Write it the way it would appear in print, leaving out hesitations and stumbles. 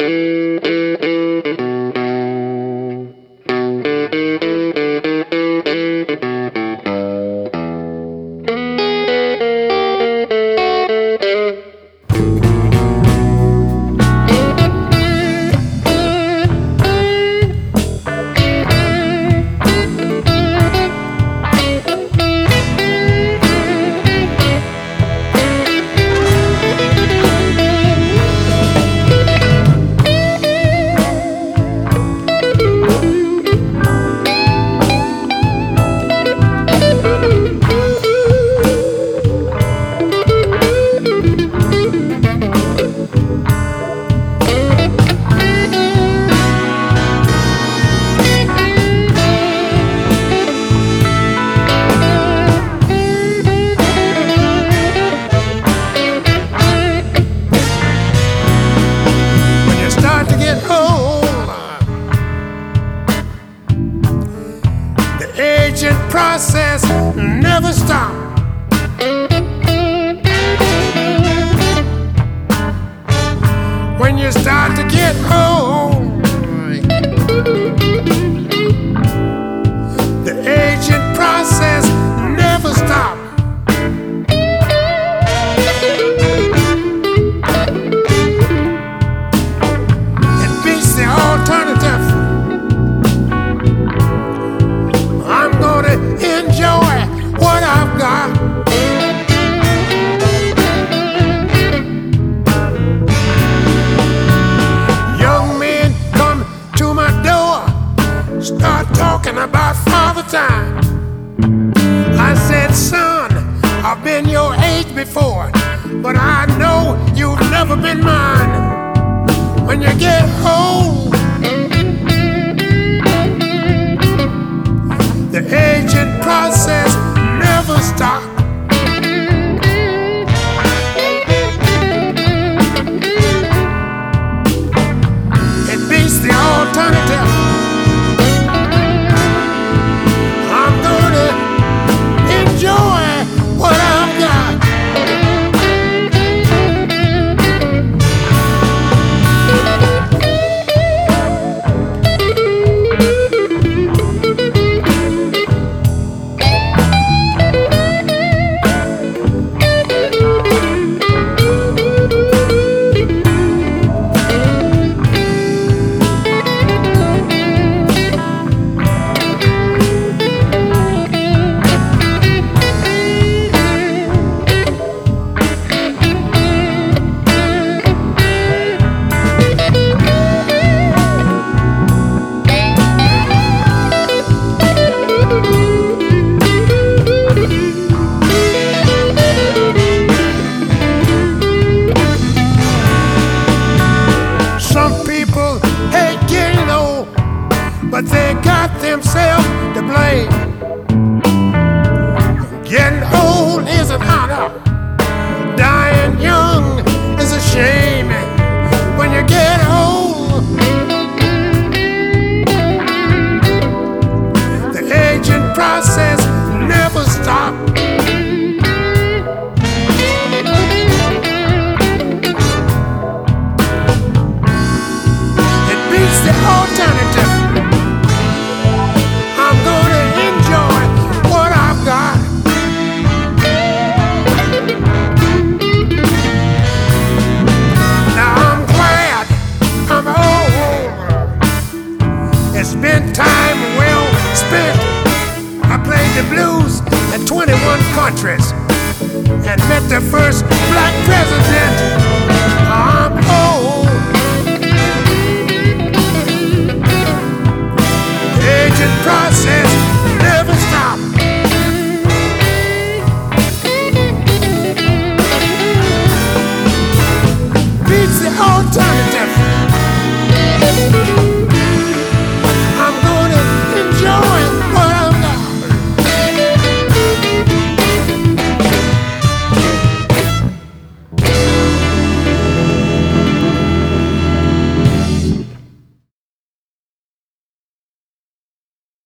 Aging process never stop. When you start to get old, the aging process never stop. It beats the alternative. Enjoy what I've got. Young men come to my door, start talking about father time. I said, son, I've been your age before, but I know you've never been mine. When you get old, the aging process never stops. It beats the alternative. I'm gonna enjoy what I've got. But they got themselves to blame. Getting old is an honor. Dying young is a shame. When you get old, the aging process never stops. It beats the alternative. It's been time well spent. I played the blues in 21 countries.